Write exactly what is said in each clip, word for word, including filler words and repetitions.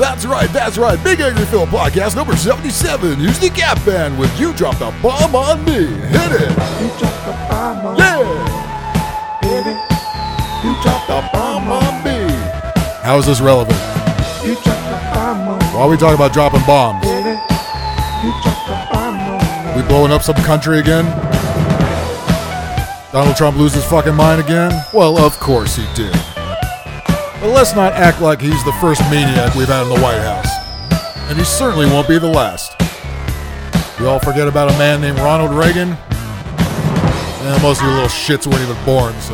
That's right, that's right. Big Angry Phil podcast number seventy-seven. Use the Gap Band with You Drop the Bomb on Me. Hit it. You drop the bomb on Yeah. me. Baby. You drop the bomb on me. How is this relevant? You drop the bomb on me. Why are we talking about dropping bombs? Baby. You drop the bomb on me. We blowing up some country again? Donald Trump lose his fucking mind again? Well, of course he did. But let's not act like he's the first maniac we've had in the White House. And he certainly won't be the last. We all forget about a man named Ronald Reagan? Yeah, most of you little shits weren't even born, so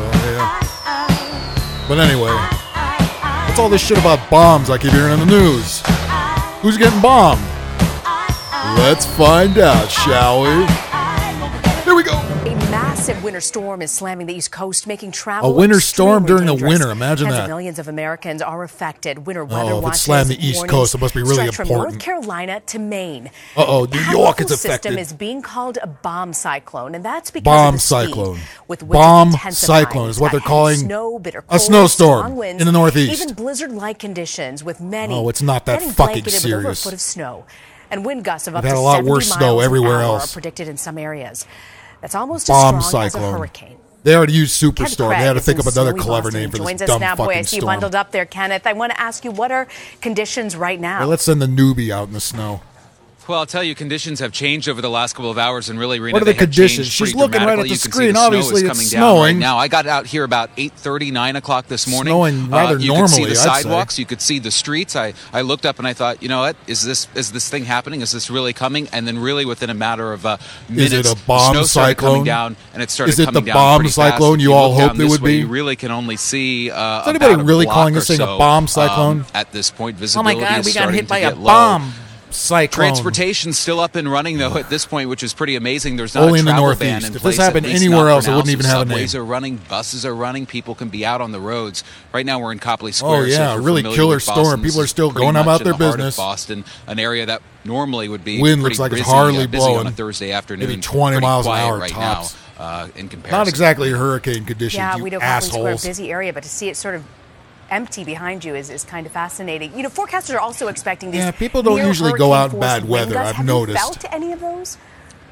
yeah. But anyway, what's all this shit about bombs I keep hearing in the news? Who's getting bombed? Let's find out, shall we? Here we go. A massive winter storm is slamming the East Coast, making travel A winter storm extremely during the dangerous. winter. Imagine Tens that. of millions of Americans are affected. Winter weather Oh, if it watches. slammed the East warnings Coast, it must be really stretch from important. North Carolina to Maine. Uh-oh, The New York is powerful system affected. is being called a bomb cyclone, and that's because Bomb of the speed cyclone. with which Bomb it's intensifying. cyclone is It's what got they're heavy calling snow, bitter a cold, snowstorm strong winds, in the Northeast. Even blizzard-like conditions with many Oh, it's not that getting fucking blanketed with over a serious. foot of snow. And wind gusts of up We've to had a lot seventy worse miles snow an everywhere hour else. are predicted in some areas. That's almost Bomb as strong as a cyclone. hurricane. They already used Kenneth Superstorm. They Craig had to is think in up another snowy clever Boston. name for Joins this us dumb now. Boy, I fucking see you storm. bundled up there, Kenneth. I want to ask you, what are conditions right now? Hey, let's send the newbie out in the snow. Well, I'll tell you, conditions have changed over the last couple of hours, and really, Rena, What are they the have conditions? changed She's pretty looking right at dramatically. the You can screen. see the Obviously, snow it's is coming down right snowing. now. I got out here about eight thirty, nine o'clock this morning. Snowing rather uh, you normally, could see the I'd say. sidewalks. You could see the streets. I, I looked up and I thought, you know what? Is this is this thing happening? Is this really coming? And then, really, within a matter of uh, minutes, Is it a bomb the snow started cyclone? coming down, and it started Is it coming the down bomb pretty fast. cyclone If you all look down hoped it this would way, be? You really can only see uh, Is anybody about a really block calling or this thing a so, bomb cyclone? um, at this point, Oh visibility my God, is we got starting hit to by a get low. bomb cyclone. Transportation's still up and running, though, at this point, which is pretty amazing. There's not Only a in the travel Northeast. ban in If place, this happened at least anywhere not for else, it now. wouldn't even So have a subways name. are running, buses are running, people can be out on the roads. Right now, we're in Copley Oh, Square. so yeah, if you're really familiar killer with storm. Boston, People are this still is pretty going much about in their the heart of business. Boston, an area that normally would be Wind pretty looks like it's busy, hardly uh, busy on blowing. a Thursday afternoon. Maybe twenty Pretty miles an quiet hour right tops. now, uh, in comparison. Not exactly hurricane conditions, Yeah, you we know Copley Square, assholes. busy area, but to see it sort of empty behind you is, is kind of fascinating. You know, forecasters are also expecting these. Yeah, people don't near usually go out in hurricane-force bad wind weather, gusts. I've Have noticed. You felt any of those?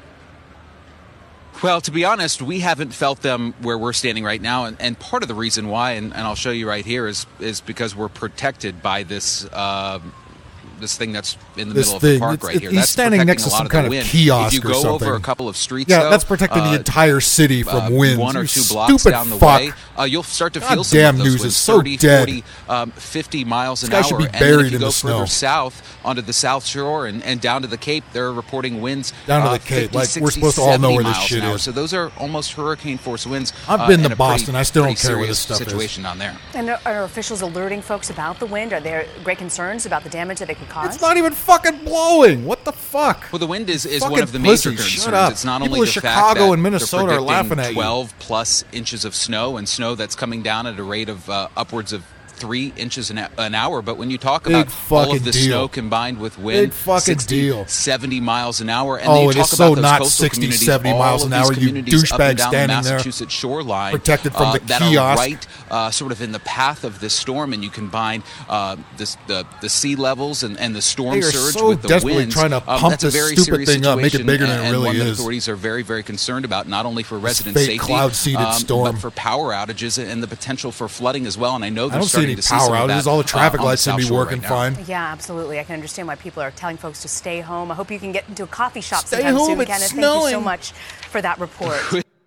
Well, to be honest, we haven't felt them where we're standing right now, and, and part of the reason why, and, and I'll show you right here, is is because we're protected by this uh, this thing that's in the This middle thing. of the park It's- right it- here. he's That's standing protecting next to a lot some of kind the of wind. kiosk If you or go something. over a couple of streets, Yeah, though, that's protecting uh, the entire city from uh, winds. one or You two blocks stupid down the fuck. way, uh, you'll start to God feel some damn, of those news winds, is so thirty, dead. forty, um, fifty miles an This guy hour. should be And then buried if you in go the further snow. south onto the South Shore and, and down to the Cape, they're reporting winds Down to uh, the Cape, fifty, like, we're sixty, supposed to all know where this seventy shit miles an hour. is. So those are almost hurricane force winds. I've uh, been in to a pretty- Boston. I still don't pretty care where this serious stuff is. situation down there. And are, are officials alerting folks about the wind? Are there great concerns about the damage that it could cause? It's not even fucking blowing. What the fuck? Well, the wind is, is Fucking one of the major pussies, shut concerns. up. It's not People only in the Chicago fact that and Minnesota they're are laughing predicting at you. twelve plus inches of snow, and snow that's coming down at a rate of uh, upwards of three inches an, an hour. But when you talk Big about all fucking of the deal. snow combined with wind, Big fucking sixty, deal. seventy miles an hour, and Oh, then you it talk is about so those not coastal sixty, communities, seventy all miles of an these hour, you communities up douchebag and down the standing there, Massachusetts shoreline, protected from uh, the that kiosk. are right, uh, sort of in the path of this storm, and you combine uh, this, the the sea levels and, and the storm They are surge so with the desperately winds. trying to um, pump that's a this very stupid serious thing up, make it situation, bigger than and, it and really one that is. authorities are very, very concerned about, not only for resident fake safety, cloud-seeded um, storm. but for power outages and the potential for flooding as well. And I know I they're don't see starting any to see power some of outages. that, All the traffic uh, on lights seem South to be Shore working right now. fine. Yeah, absolutely. I can understand why people are telling folks to stay home. I hope you can get into a coffee shop Stay sometime home, soon, it's Kenneth. Thank you so snowing. much for that report.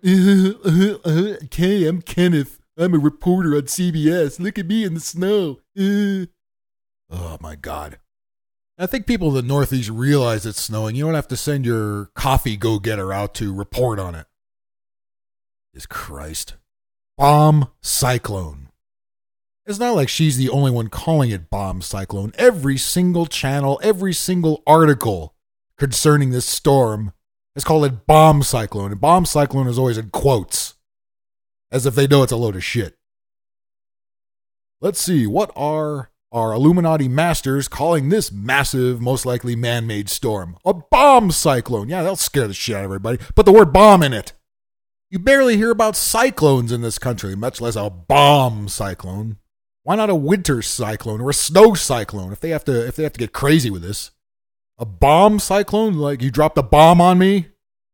Okay, I'm Kenneth. I'm a reporter on C B S. Look at me in the snow. Uh. Oh, my God. I think people in the Northeast realize it's snowing. You don't have to send your coffee go-getter out to report on it. Jesus Christ. Bomb cyclone. It's not like she's the only one calling it bomb cyclone. Every single channel, every single article concerning this storm has called it bomb cyclone. And bomb cyclone is always in quotes, as if they know it's a load of shit. Let's see, what are our Illuminati masters calling this massive, most likely man-made storm? A bomb cyclone. Yeah, that'll scare the shit out of everybody. Put the word bomb in it. You barely hear about cyclones in this country, much less a bomb cyclone. Why not a winter cyclone or a snow cyclone if they have to if they have to get crazy with this? A bomb cyclone? Like you dropped a bomb on me?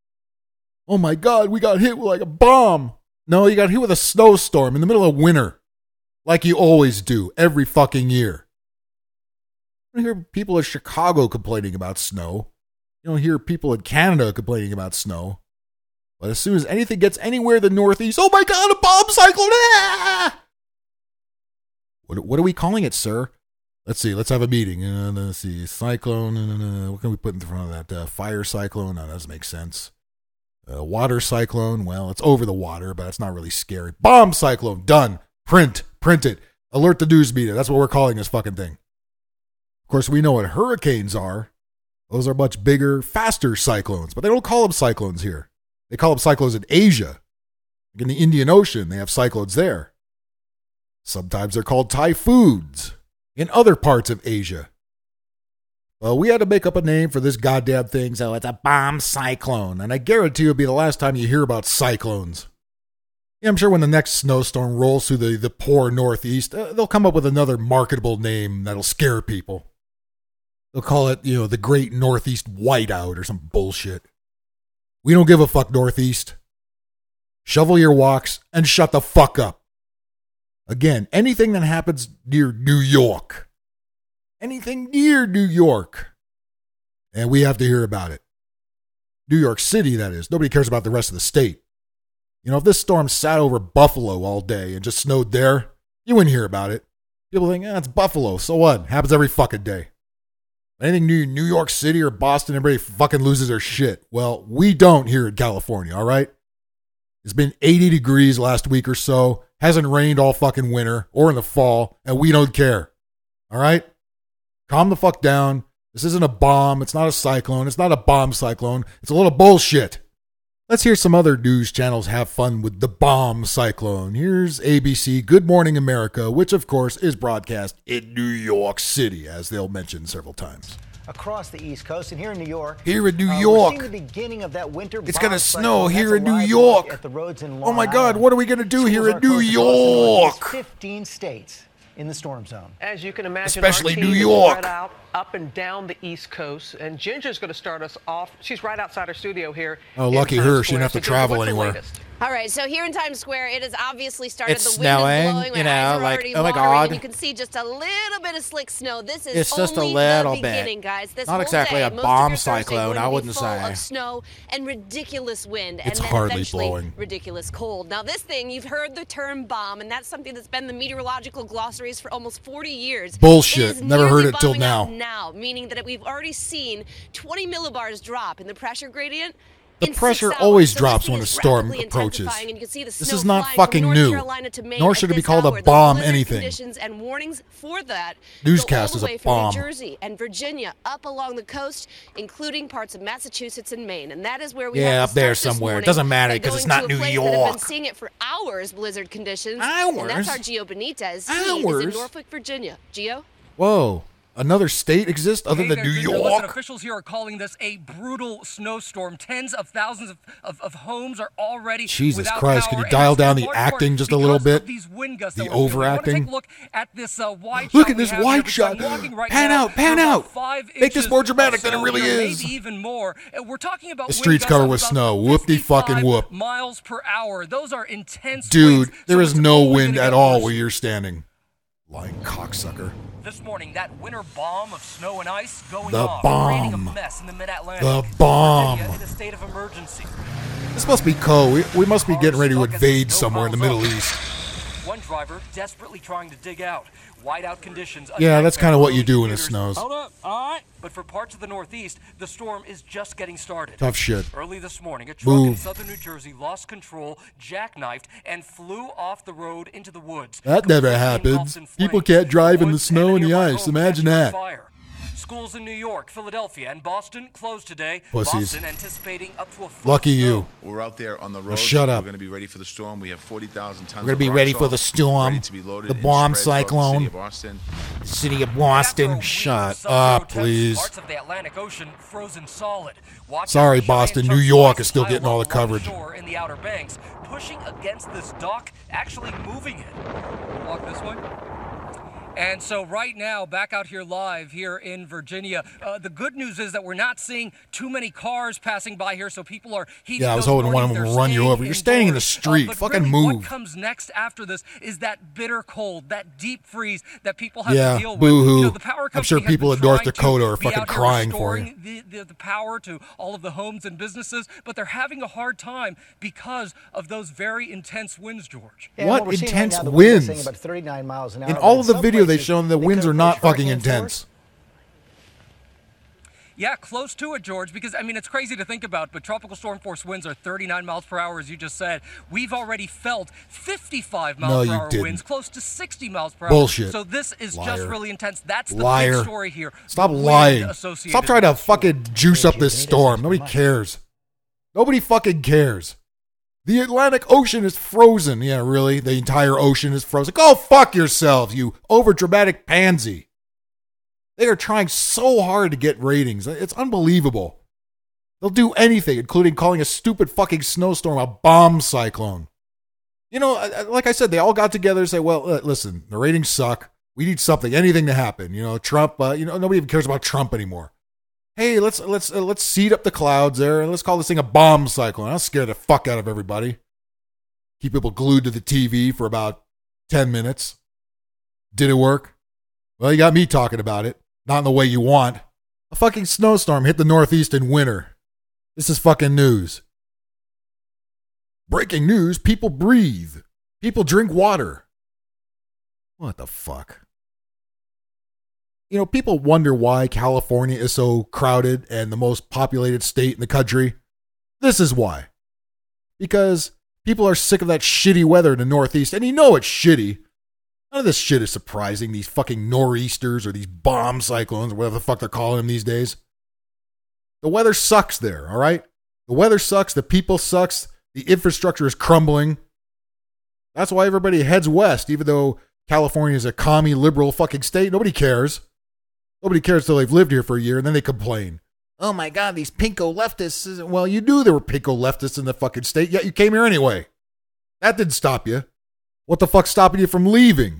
Oh my God, we got hit with like a bomb. No, you got hit with a snowstorm in the middle of winter. Like you always do, every fucking year. You don't hear people in Chicago complaining about snow. You don't hear people in Canada complaining about snow. But as soon as anything gets anywhere in the Northeast, oh my God, a bomb cyclone! Ah! What, what are we calling it, sir? Let's see. Let's have a meeting. Uh, let's see. Cyclone. Uh, what can we put in front of that? Uh, fire cyclone. No, that doesn't make sense. Uh, water cyclone. Well, it's over the water, but it's not really scary. Bomb cyclone. Done. Print. Print it. Alert the news media. That's what we're calling this fucking thing. Of course, we know what hurricanes are. Those are much bigger, faster cyclones, but they don't call them cyclones here. They call them cyclones in Asia. Like in the Indian Ocean, they have cyclones there. Sometimes they're called typhoons in other parts of Asia. Well, we had to make up a name for this goddamn thing, so it's a bomb cyclone. And I guarantee it'll be the last time you hear about cyclones. Yeah, I'm sure when the next snowstorm rolls through the, the poor Northeast, uh, they'll come up with another marketable name that'll scare people. They'll call it, you know, the Great Northeast Whiteout or some bullshit. We don't give a fuck, Northeast. Shovel your walks and shut the fuck up. Again, anything that happens near New York. Anything near New York. And we have to hear about it. New York City, that is. Nobody cares about the rest of the state. You know, if this storm sat over Buffalo all day and just snowed there, you wouldn't hear about it. People think, eh, it's Buffalo. So what? Happens every fucking day. Anything new New York City or Boston, everybody fucking loses their shit. Well, we don't here in California, all right? It's been eighty degrees last week or so. Hasn't rained all fucking winter or in the fall, and we don't care. All right? Calm the fuck down. This isn't a bomb. It's not a cyclone. It's not a bomb cyclone. It's a little bullshit. Let's hear some other news channels have fun with the bomb cyclone. Here's A B C Good Morning America, which of course is broadcast in New York City, as they'll mention several times. Across the East Coast and here in New York. Here in New uh, York. We're seeing the beginning of that winter. It's going to snow cyclone. here That's in New a live York. look at the roads in Oh Long my God, Island. what are we going to do Schools here in are New closed across the Northeast. York? fifteen states in the storm zone. As you can imagine, Especially our team New is York. spread out up and down the East Coast, and Ginger's going to start us off. She's right outside our studio here. Oh, in lucky Times her. She Square. didn't have to So, Ginger, travel what's the anywhere. latest? All right, so here in Times Square, it has obviously started. It's the wind snowing, is blowing. My you know, eyes are like, already oh my watering, God. and you can see just a little bit of slick snow. This is It's just a only little the bit. beginning, guys. This Not whole exactly day, a most bomb of your Thursday cyclone, going I to be wouldn't full say. of snow and ridiculous wind, It's and then hardly eventually blowing. ridiculous cold. Now, this thing, you've heard the term bomb, and that's something that's been in the meteorological glossaries for almost forty years. Bullshit. It is Never heard nearly it till bombing out now. Now, meaning that we've already seen twenty millibars drop in the pressure gradient. The in six pressure hours. always So this drops thing when a is storm rapidly approaches. intensifying, and you can see the This snow is not flying fucking from North new. Carolina to Maine Nor at should it be this called a hour. The bomb blizzard anything. Conditions and warnings for that Newscast go is all a the way from bomb. New Jersey and Virginia up along the coast, including parts of Massachusetts and Maine, and that is where we Yeah, have up to there start this somewhere. It morning doesn't matter by 'cause it's going not to a New place that have been York. seeing it for hours, blizzard conditions. Hours? And that's our Gio Benitez. He is Hours? in Norfolk, Virginia. Gio? Whoa. Another state exists other Hey than there, New Ginger. Listen, York? officials here are calling this a brutal snowstorm. Tens of thousands of, of, of homes are already Jesus without Christ, power, can you and dial it's in down the large part acting just a little because bit? of these wind gusts The that we're feeling. I wanna overacting? Take a look at this uh, wide Look shot at we this have wide here, because shot. I'm walking right Pan now out, pan through about out. five Make this inches more dramatic of than it snow really here, is. Maybe even more. And we're talking about The wind streets gusts covered of with about snow. Whoop-de fucking fifty-five whoop. miles per hour. Those are intense Dude, winds, there so is it's no only wind gonna at get all worse. where you're standing. Lying cocksucker. This morning, that winter bomb of snow and ice going The off, creating a bomb. mess in the Mid-Atlantic. The bomb. Virginia in a state of emergency. This must be Co. We, we must be getting ready to Cars stuck as the invade snow somewhere in the piles Middle up. East. One driver desperately trying to dig out. Whiteout conditions. a Yeah, that's nightmare kinda what for you do when it commuters. snows. Hold up, all right. But for parts of the Northeast, the storm is just getting started. Tough shit. Early this morning, a truck in Move. southern New Jersey lost control, jackknifed, and flew off the road into the woods. That never completely happens. engulfed in People flames. can't drive in the Woods snow and the nearby ice. home Imagine catching on that. fire. Schools in New York, Philadelphia, and Boston closed today. Pussies. Boston anticipating up to a foot Lucky of you. snow. We're out there on the road. Well, shut up. We're going to be ready for the storm. We have forty thousand tons. We're gonna of be rock ready for salt, the storm, ready to be loaded the in bomb spreads throughout the cyclone. city of Boston. City of After a Boston. week Shut of sub-zero up, temps, please. Parts of the Atlantic Ocean frozen solid. Watch Sorry, out for Boston. giant New chunks of York ice is still pile getting all up the along coverage. shore in the Outer Banks, pushing against this dock, actually moving it. Walk this way. And so right now, back out here live here in Virginia, uh, the good news is that we're not seeing too many cars passing by here, so people are heeding Yeah, I was those hoping one of them warnings. would run you They're over. You're staying standing in the indoors. street. Uh, but Fucking really, move. What comes next after this is that bitter cold, that deep freeze that people have Yeah, to deal with. boo-hoo. You know, the power I'm sure company has people been in North trying to Dakota are be fucking out here crying for you. restoring The, the, the power to all of the homes and businesses, but they're having a hard time because of those very intense winds, George. Yeah, What we're seeing intense right now, the winds are saying winds? about thirty-nine miles an hour, In but all of the some video they've places, shown, the they winds could are not approach fucking hurricane intense. force. Yeah, close to it, George, because, I mean, it's crazy to think about, but tropical storm force winds are thirty-nine miles per hour, as you just said. We've already felt fifty-five miles No, per you hour didn't. winds, close to sixty miles per hour. Bullshit. So this is just Liar. really intense. That's the Liar. big story here. Stop The wind lying. associated Stop trying to with this. fucking juice up this storm. Nobody cares. Nobody fucking cares. The Atlantic Ocean is frozen. Yeah, really? The entire ocean is frozen. Go fuck yourselves, you overdramatic pansy. They are trying so hard to get ratings. It's unbelievable. They'll do anything, including calling a stupid fucking snowstorm a bomb cyclone. You know, like I said, they all got together and say, well, listen, the ratings suck. We need something, anything to happen. You know, Trump, uh, you know, nobody even cares about Trump anymore. Hey, let's let's uh, let's seed up the clouds there and let's call this thing a bomb cyclone. I'll scare the fuck out of everybody. Keep people glued to the T V for about ten minutes. Did it work? Well, you got me talking about it. Not in the way you want. A fucking snowstorm hit the Northeast in winter. This is fucking news. Breaking news, people breathe. People drink water. What the fuck? You know, people wonder why California is so crowded and the most populated state in the country. This is why. Because people are sick of that shitty weather in the Northeast, and you know it's shitty. None of this shit is surprising, these fucking nor'easters or these bomb cyclones or whatever the fuck they're calling them these days. The weather sucks there, all right? The weather sucks, the people sucks, the infrastructure is crumbling. That's why everybody heads west, even though California is a commie liberal fucking state. Nobody cares. Nobody cares till they've lived here for a year, and then they complain. Oh my God, these pinko leftists. Well, you knew there were pinko leftists in the fucking state, yet you came here anyway. That didn't stop you. What the fuck's stopping you from leaving?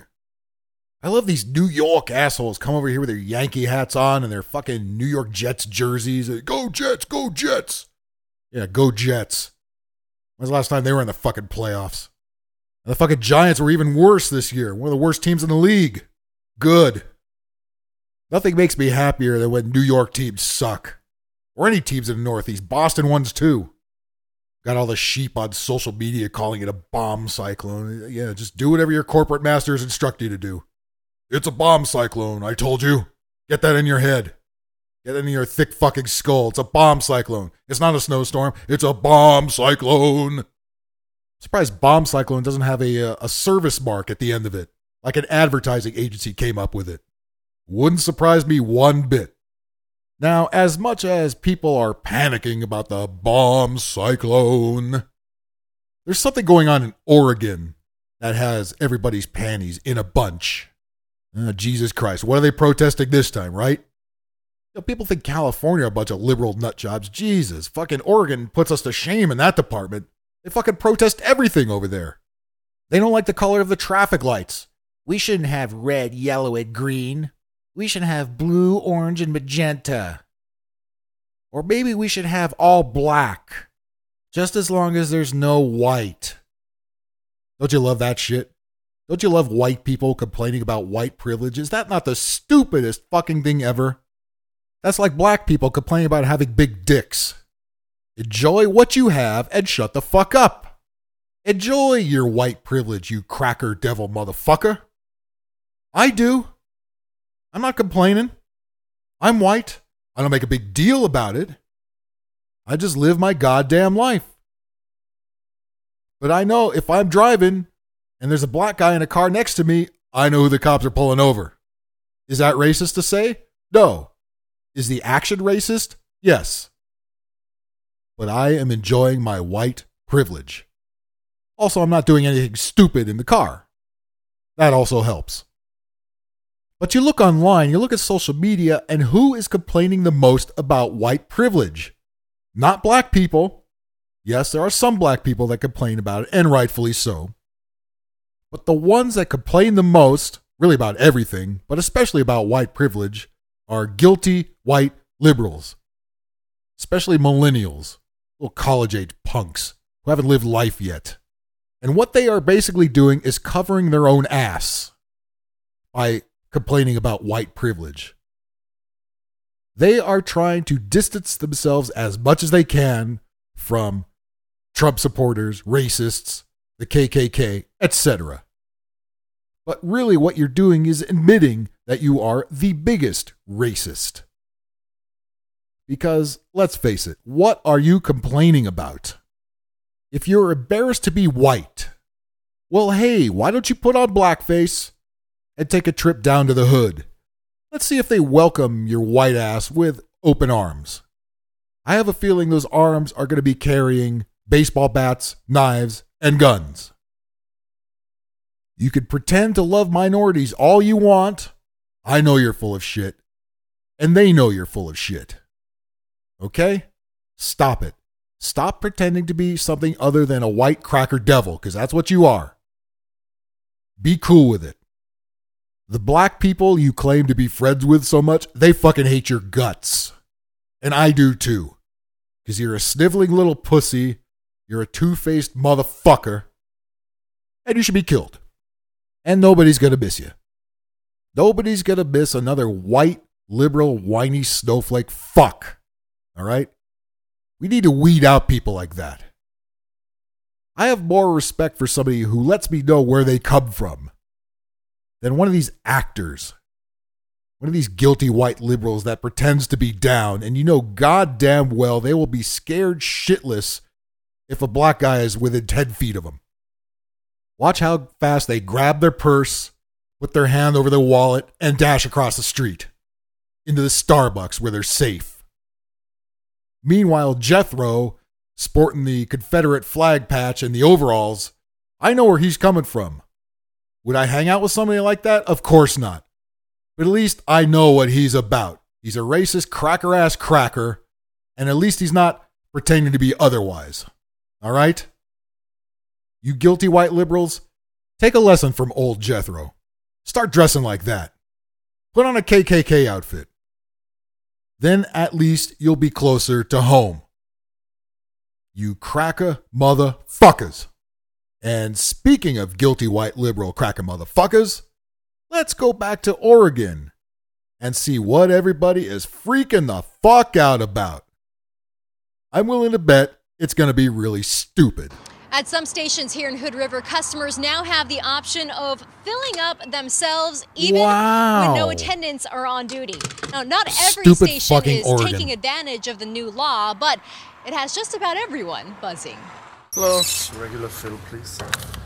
I love these New York assholes come over here with their Yankee hats on and their fucking New York Jets jerseys. Go Jets, go Jets. Yeah, go Jets. When's the last time they were in the fucking playoffs? And the fucking Giants were even worse this year. One of the worst teams in the league. Good. Nothing makes me happier than when New York teams suck. Or any teams in the Northeast. Boston ones too. Got all the sheep on social media calling it a bomb cyclone. Yeah, just do whatever your corporate masters instruct you to do. It's a bomb cyclone, I told you. Get that in your head. Get it in your thick fucking skull. It's a bomb cyclone. It's not a snowstorm. It's a bomb cyclone. Surprised bomb cyclone doesn't have a, a service mark at the end of it. Like an advertising agency came up with it. Wouldn't surprise me one bit. Now, as much as people are panicking about the bomb cyclone, there's something going on in Oregon that has everybody's panties in a bunch. Oh, Jesus Christ. What are they protesting this time, right? You know, people think California are a bunch of liberal nut jobs. Jesus. Fucking Oregon puts us to shame in that department. They fucking protest everything over there. They don't like the color of the traffic lights. We shouldn't have red, yellow, and green. We should have blue, orange, and magenta. Or maybe we should have all black. Just as long as there's no white. Don't you love that shit? Don't you love white people complaining about white privilege? Is that not the stupidest fucking thing ever? That's like black people complaining about having big dicks. Enjoy what you have and shut the fuck up. Enjoy your white privilege, you cracker devil motherfucker. I do. I'm not complaining. I'm white. I don't make a big deal about it. I just live my goddamn life. But I know if I'm driving and there's a black guy in a car next to me, I know who the cops are pulling over. Is that racist to say? No. Is the action racist? Yes. But I am enjoying my white privilege. Also, I'm not doing anything stupid in the car. That also helps. But you look online, you look at social media, and who is complaining the most about white privilege? Not black people. Yes, there are some black people that complain about it, and rightfully so. But the ones that complain the most really about everything, but especially about white privilege, are guilty white liberals, especially millennials, little college-age punks who haven't lived life yet. And what they are basically doing is covering their own ass by complaining about white privilege. They are trying to distance themselves as much as they can from Trump supporters, racists, the K K K, et cetera. But really what you're doing is admitting that you are the biggest racist. Because, let's face it, what are you complaining about? If you're embarrassed to be white, well, hey, why don't you put on blackface and take a trip down to the hood? Let's see if they welcome your white ass with open arms. I have a feeling those arms are going to be carrying baseball bats, knives, and guns. You could pretend to love minorities all you want. I know you're full of shit. And they know you're full of shit. Okay? Stop it. Stop pretending to be something other than a white cracker devil, because that's what you are. Be cool with it. The black people you claim to be friends with so much, they fucking hate your guts. And I do too. Because you're a sniveling little pussy, you're a two-faced motherfucker, and you should be killed. And nobody's gonna miss you. Nobody's gonna miss another white, liberal, whiny snowflake fuck. All right? We need to weed out people like that. I have more respect for somebody who lets me know where they come from than one of these actors. One of these guilty white liberals that pretends to be down, and you know goddamn well they will be scared shitless if a black guy is within ten feet of them. Watch how fast they grab their purse, put their hand over their wallet, and dash across the street into the Starbucks where they're safe. Meanwhile, Jethro, sporting the Confederate flag patch and the overalls, I know where he's coming from. Would I hang out with somebody like that? Of course not. But at least I know what he's about. He's a racist cracker-ass cracker, and at least he's not pretending to be otherwise. All right? You guilty white liberals, take a lesson from old Jethro. Start dressing like that. Put on a K K K outfit. Then at least you'll be closer to home. You cracker motherfuckers. And speaking of guilty white liberal cracker motherfuckers, let's go back to Oregon and see what everybody is freaking the fuck out about. I'm willing to bet it's going to be really stupid. At some stations here in Hood River, customers now have the option of filling up themselves even Wow. when no attendants are on duty. Now, not every Stupid station fucking is Oregon. taking advantage of the new law, but it has just about everyone buzzing. Hello. Regular fill, please.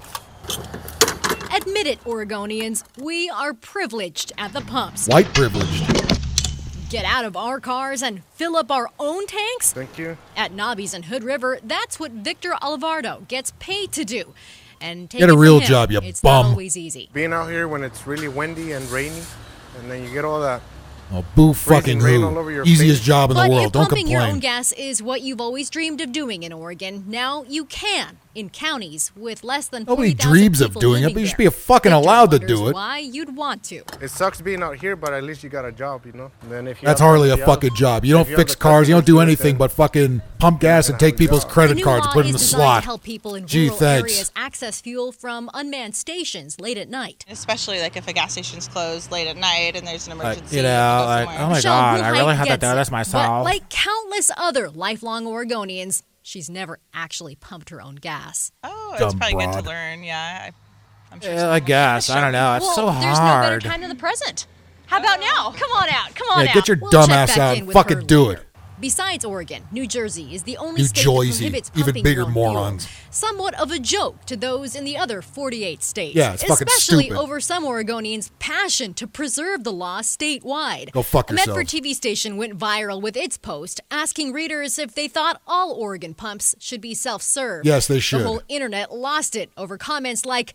Admit it, Oregonians, we are privileged at the pumps. White privileged. Get out of our cars and fill up our own tanks? Thank you. At Nobby's and Hood River, that's what Victor Alvarado gets paid to do. And take Get a it from real him, job, you it's bum. not always easy. Being out here when it's really windy and rainy, and then you get all that. Oh, boo fucking rain all over who. your Easiest face. job in But the world. if Don't pumping your own complain. gas is what you've always dreamed of doing in Oregon, now you can in counties with less than Nobody forty thousand dreams of people doing it, living but you should there. be fucking Victor allowed to wonders do it. Why you'd want to? It sucks being out here, but at least you got a job, you know? And then if you That's have hardly a somebody else- fucking job. You if don't have fix the cars. You don't do customers anything then- but fucking pump gas and take people's The credit new cards and law put them in is the designed slot. to help people in Gee, rural thanks. areas access fuel from unmanned stations late at night. Especially like if a gas station's closed late at night and there's an emergency. you know, you have to go like, somewhere. oh my Michelle God, I Ruhait really have to gets do this it, myself. But like countless other lifelong Oregonians, she's never actually pumped her own gas. Oh, it's Dumb probably good broad. to learn. Yeah, I, I'm sure. Yeah, I guess. I don't know. It's well, so there's hard. no better time than the present. How about now? Come on out. Come on Yeah, out. get your We'll dumb check ass back out in and with fucking her do later. it. Besides Oregon, New Jersey is the only New state Jersey. that prohibits Even pumping bigger your own morons. fuel. Somewhat of a joke to those in the other forty-eight states. Yeah, it's fucking especially stupid. over some Oregonians' passion to preserve the law statewide. Go fuck A Medford yourself. T V station went viral with its post asking readers if they thought all Oregon pumps should be self-serve. Yes, they should. The whole internet lost it over comments like,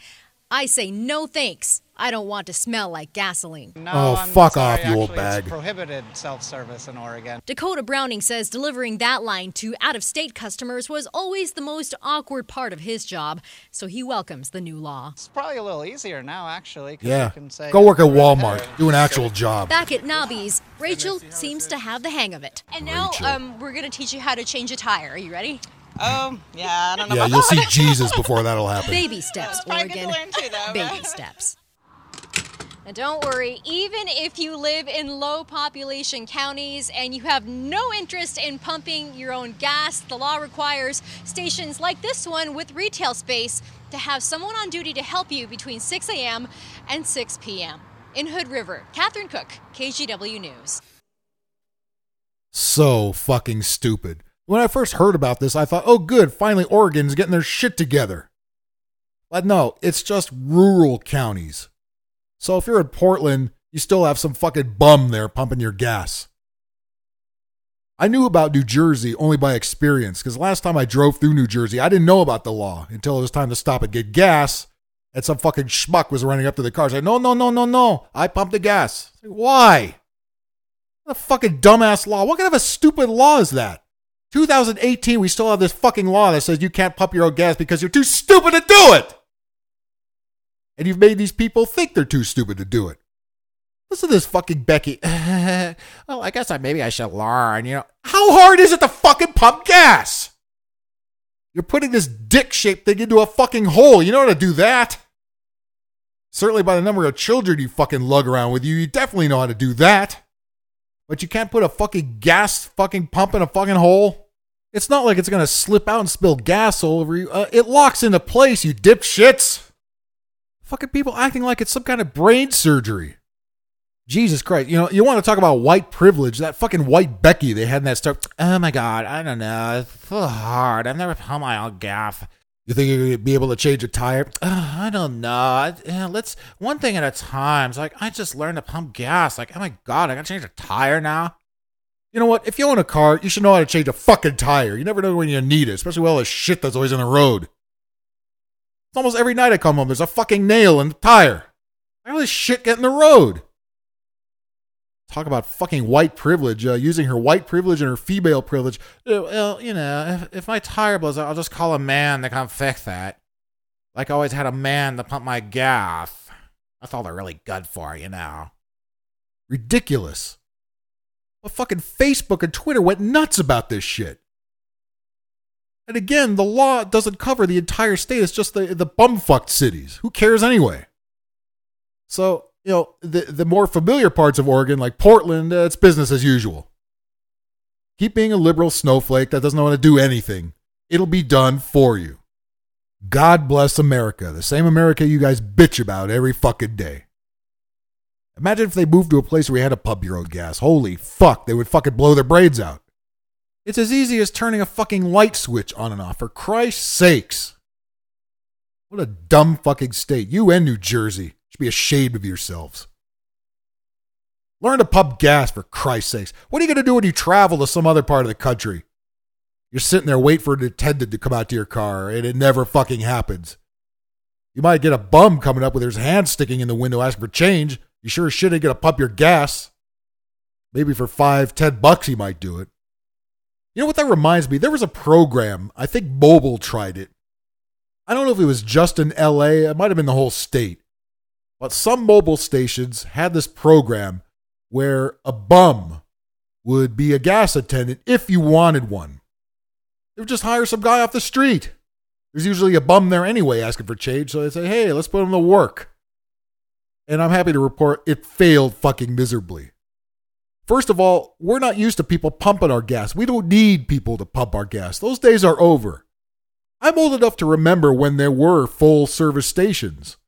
I say no thanks. I don't want to smell like gasoline. No, Oh, I'm fuck sorry, off, you old actually, bag. It's prohibited self-service in Oregon. Dakota Browning says delivering that line to out-of-state customers was always the most awkward part of his job, so he welcomes the new law. It's probably a little easier now, actually. 'Cause Yeah. you can say, Go work at "Go right Walmart. ahead." Do an actual job. Back at Nobby's, Rachel seems to have the hang of it. And now Rachel. um, we're going to teach you how to change a tire. Are you ready? Oh, yeah, I don't know Yeah, about you'll that. see Jesus before that'll happen. Baby steps, probably good Oregon. to learn too, though. Baby steps. And don't worry, even if you live in low population counties and you have no interest in pumping your own gas, the law requires stations like this one with retail space to have someone on duty to help you between six a.m. and six p.m. In Hood River, Catherine Cook, K G W News. So fucking stupid. When I first heard about this, I thought, oh good, finally Oregon's getting their shit together. But no, it's just rural counties. So if you're in Portland, you still have some fucking bum there pumping your gas. I knew about New Jersey only by experience, because last time I drove through New Jersey, I didn't know about the law until it was time to stop and get gas, and some fucking schmuck was running up to the car. I said, no, no, no, no, no, I pumped the gas. I said, why? What a fucking dumbass law. What kind of a stupid law is that? two thousand eighteen, we still have this fucking law that says you can't pump your own gas because you're too stupid to do it. And you've made these people think they're too stupid to do it. Listen to this fucking Becky. Well, I guess I maybe I should learn, you know. How hard is it to fucking pump gas? You're putting this dick-shaped thing into a fucking hole. You know how to do that. Certainly by the number of children you fucking lug around with you, you definitely know how to do that. But you can't put a fucking gas fucking pump in a fucking hole. It's not like it's going to slip out and spill gas all over you. Uh, it locks into place, you dipshits. Fucking people acting like it's some kind of brain surgery. Jesus Christ. You know, you want to talk about white privilege. That fucking white Becky they had in that stuff. Oh my God, I don't know. It's so hard. I've never pumped my own gas. You think you're going to be able to change a tire? Uh, I don't know. I, uh, let's one thing at a time. It's like, I just learned to pump gas. Like, oh my God, I got to change a tire now? You know what? If you own a car, you should know how to change a fucking tire. You never know when you need it, especially with all the shit that's always on the road. It's almost every night I come home, there's a fucking nail in the tire. Why all this shit get in the road? Talk about fucking white privilege, uh, using her white privilege and her female privilege. Uh, well, you know, if, if my tire blows out, I'll just call a man to come fix that. Like I always had a man to pump my gas. That's all they're really good for, you know. Ridiculous. But fucking Facebook and Twitter went nuts about this shit. And again, the law doesn't cover the entire state. It's just the, the bumfucked cities. Who cares anyway? So, you know, the, the more familiar parts of Oregon, like Portland, uh, it's business as usual. Keep being a liberal snowflake that doesn't know how to do anything. It'll be done for you. God bless America, the same America you guys bitch about every fucking day. Imagine if they moved to a place where you had to pump your own gas. Holy fuck, they would fucking blow their brains out. It's as easy as turning a fucking light switch on and off, for Christ's sakes. What a dumb fucking state. You and New Jersey should be ashamed of yourselves. Learn to pump gas, for Christ's sakes. What are you going to do when you travel to some other part of the country? You're sitting there waiting for an attendant to come out to your car, and it never fucking happens. You might get a bum coming up with his hand sticking in the window asking for change. You sure as shit ain't going to pump your gas. Maybe for five, ten bucks he might do it. You know what that reminds me? There was a program, I think Mobile tried it. I don't know if it was just in L A, it might have been the whole state. But some mobile stations had this program where a bum would be a gas attendant if you wanted one. They would just hire some guy off the street. There's usually a bum there anyway asking for change, so they say, hey, let's put him to work. And I'm happy to report it failed fucking miserably. First of all, we're not used to people pumping our gas. We don't need people to pump our gas. Those days are over. I'm old enough to remember when there were full service stations.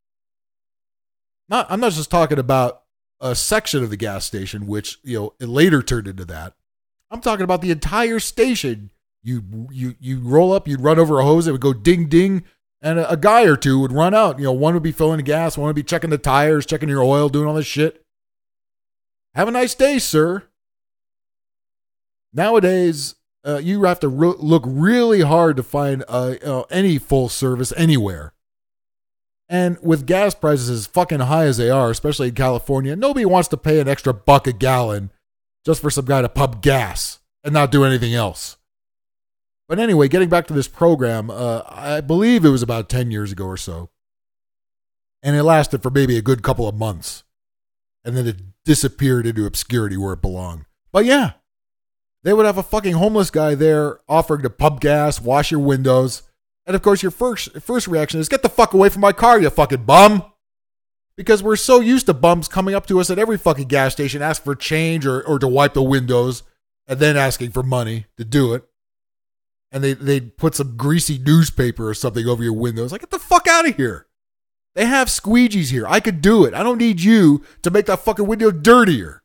Not, I'm not just talking about a section of the gas station, which, you know, it later turned into that. I'm talking about the entire station. You you you roll up, you'd run over a hose, it would go ding ding, and a, a guy or two would run out. You know, one would be filling the gas, one would be checking the tires, checking your oil, doing all this shit. Have a nice day, sir. Nowadays, uh, you have to re- look really hard to find uh, uh, any full service anywhere. And with gas prices as fucking high as they are, especially in California, nobody wants to pay an extra buck a gallon just for some guy to pump gas and not do anything else. But anyway, getting back to this program, uh, I believe it was about ten years ago or so. And it lasted for maybe a good couple of months. And then it disappeared into obscurity where it belonged. But yeah, they would have a fucking homeless guy there offering to pump gas, wash your windows. And of course, your first first reaction is, get the fuck away from my car, you fucking bum. Because we're so used to bums coming up to us at every fucking gas station, ask for change or, or to wipe the windows, and then asking for money to do it. And they, they'd put some greasy newspaper or something over your windows. Like, get the fuck out of here. They have squeegees here. I could do it. I don't need you to make that fucking window dirtier.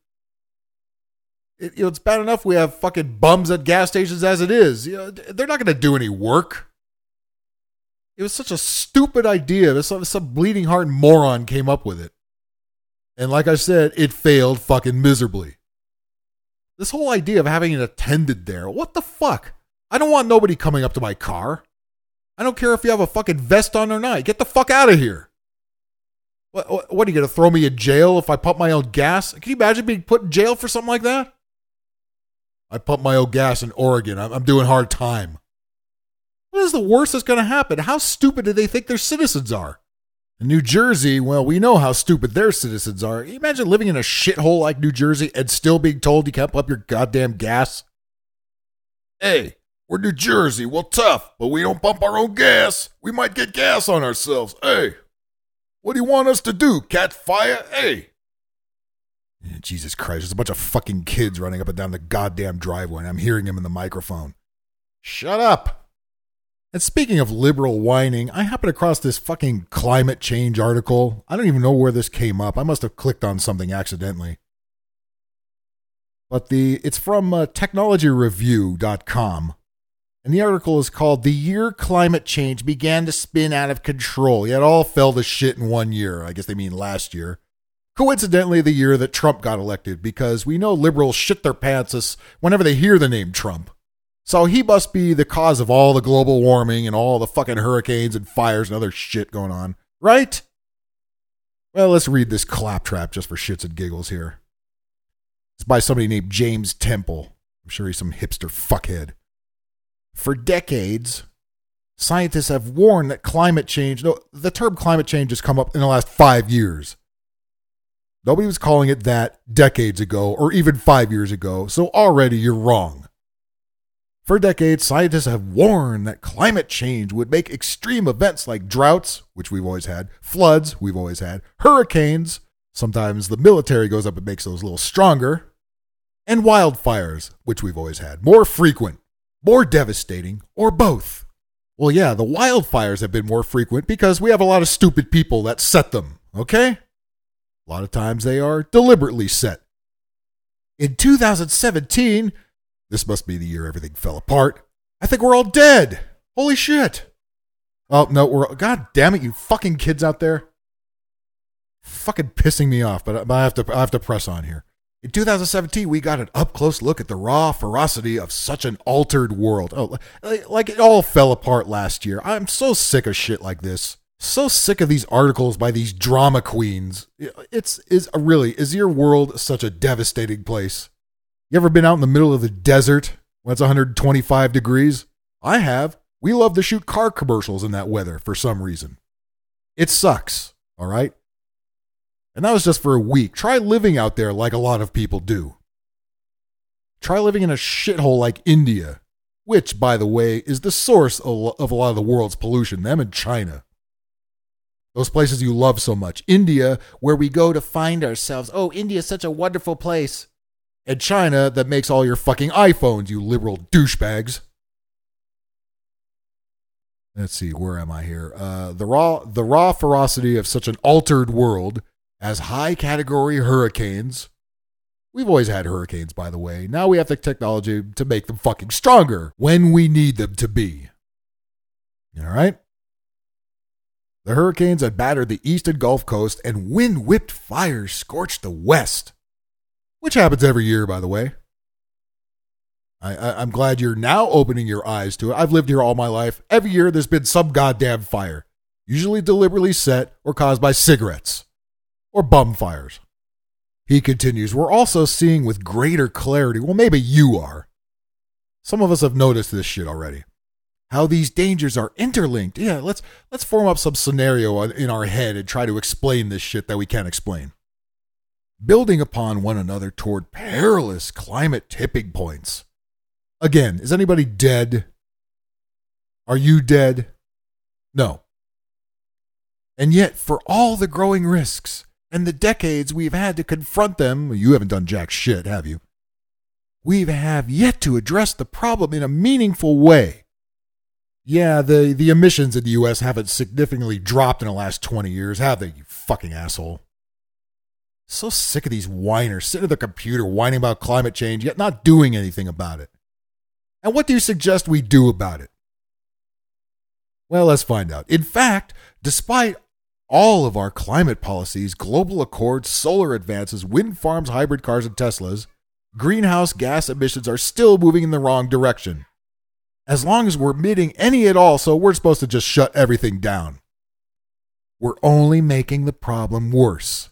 It, you know, it's bad enough we have fucking bums at gas stations as it is. You know, they're not going to do any work. It was such a stupid idea. Some, some bleeding heart moron came up with it. And like I said, it failed fucking miserably. This whole idea of having an attendant there, what the fuck? I don't want nobody coming up to my car. I don't care if you have a fucking vest on or not. Get the fuck out of here. What, what, what are you going to throw me in jail if I pump my own gas? Can you imagine being put in jail for something like that? I pump my own gas in Oregon. I'm, I'm doing hard time. What is the worst that's going to happen? How stupid do they think their citizens are? In New Jersey, well, we know how stupid their citizens are. Can you imagine living in a shithole like New Jersey and still being told you can't pump your goddamn gas? Hey, we're New Jersey. Well, tough, but we don't pump our own gas. We might get gas on ourselves. Hey, what do you want us to do? Catch fire? Hey. Jesus Christ, there's a bunch of fucking kids running up and down the goddamn driveway, and I'm hearing them in the microphone. Shut up. And speaking of liberal whining, I happened across this fucking climate change article. I don't even know where this came up. I must have clicked on something accidentally. But the it's from uh, technology review dot com. And the article is called The Year Climate Change Began to Spin Out of Control. Yeah, it all fell to shit in one year. I guess they mean last year. Coincidentally, the year that Trump got elected, because we know liberals shit their pants whenever they hear the name Trump. So he must be the cause of all the global warming and all the fucking hurricanes and fires and other shit going on, right? Well, let's read this claptrap just for shits and giggles here. It's by somebody named James Temple. I'm sure he's some hipster fuckhead. For decades, scientists have warned that climate change, no, the term climate change has come up in the last five years. Nobody was calling it that decades ago or even five years ago, so already you're wrong. For decades, scientists have warned that climate change would make extreme events like droughts, which we've always had, floods, we've always had, hurricanes, sometimes the military goes up and makes those a little stronger, and wildfires, which we've always had, more frequent, more devastating, or both. Well, yeah, the wildfires have been more frequent because we have a lot of stupid people that set them, okay? A lot of times they are deliberately set. In two thousand seventeen... this must be the year everything fell apart. I think we're all dead. Holy shit. Oh, no, we're... God damn it, you fucking kids out there. Fucking pissing me off, but I have to I have to press on here. In two thousand seventeen, we got an up-close look at the raw ferocity of such an altered world. Oh, like it all fell apart last year. I'm so sick of shit like this. So sick of these articles by these drama queens. It's is really, is your world such a devastating place? You ever been out in the middle of the desert when it's one hundred twenty-five degrees? I have. We love to shoot car commercials in that weather for some reason. It sucks, all right? And that was just for a week. Try living out there like a lot of people do. Try living in a shithole like India, which, by the way, is the source of a lot of the world's pollution, them and China. Those places you love so much. India, where we go to find ourselves. Oh, India is such a wonderful place. And China, that makes all your fucking iPhones, you liberal douchebags. Let's see, where am I here? Uh, the raw, the raw ferocity of such an altered world as high category hurricanes. We've always had hurricanes, by the way. Now we have the technology to make them fucking stronger when we need them to be. All right? The hurricanes had battered the eastern Gulf Coast and wind-whipped fires scorched the west. Which happens every year, by the way. I, I, I'm glad you're now opening your eyes to it. I've lived here all my life. Every year there's been some goddamn fire. usually deliberately set or caused by cigarettes or bum fires. He continues, we're also seeing with greater clarity, well, maybe you are. Some of us have noticed this shit already. How these dangers are interlinked. Yeah, let's let's form up some scenario in our head and try to explain this shit that we can't explain. Building upon one another toward perilous climate tipping points. Again, is anybody dead? Are you dead? No. And yet, for all the growing risks and the decades we've had to confront them, you haven't done jack shit, have you? We have yet to address the problem in a meaningful way. Yeah, the, the emissions in the U S haven't significantly dropped in the last twenty years, have they, you fucking asshole? So sick of these whiners sitting at the computer whining about climate change, yet not doing anything about it. And what do you suggest we do about it? Well, let's find out. In fact, despite all of our climate policies, global accords, solar advances, wind farms, hybrid cars, and Teslas, greenhouse gas emissions are still moving in the wrong direction. As long as we're emitting any at all, so we're supposed to just shut everything down. We're only making the problem worse.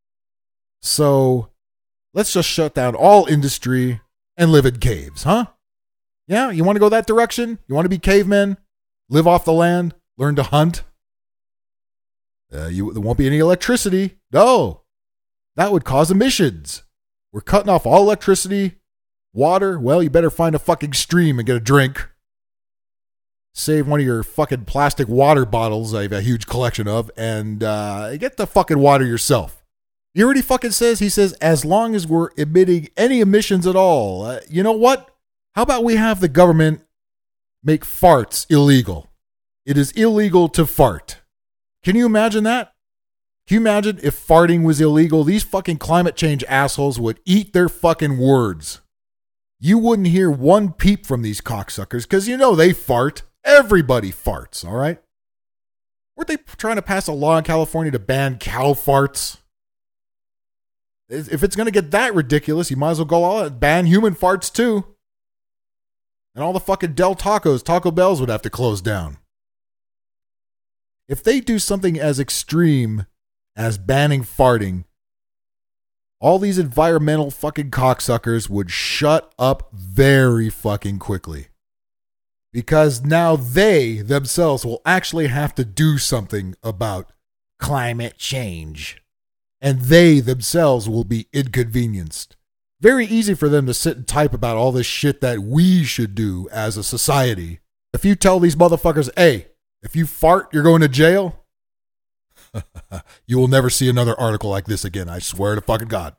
So, let's just shut down all industry and live in caves, huh? Yeah, you want to go that direction? You want to be cavemen? Live off the land? Learn to hunt? Uh, you, there won't be any electricity. No, that would cause emissions. We're cutting off all electricity, water. Well, you better find a fucking stream and get a drink. Save one of your fucking plastic water bottles I have a huge collection of, and uh, get the fucking water yourself. You heard what he fucking says? He says, as long as we're emitting any emissions at all. Uh, you know what? How about we have the government make farts illegal? It is illegal to fart. Can you imagine that? Can you imagine if farting was illegal? These fucking climate change assholes would eat their fucking words. You wouldn't hear one peep from these cocksuckers because you know they fart. Everybody farts, all right? Weren't they trying to pass a law in California to ban cow farts? If it's going to get that ridiculous, you might as well go all out, ban human farts too. And all the fucking Del Tacos, Taco Bells would have to close down. If they do something as extreme as banning farting, all these environmental fucking cocksuckers would shut up very fucking quickly. Because now they themselves will actually have to do something about climate change. And they themselves will be inconvenienced. Very easy for them to sit and type about all this shit that we should do as a society. If you tell these motherfuckers, hey, if you fart, you're going to jail, you will never see another article like this again. I swear to fucking God.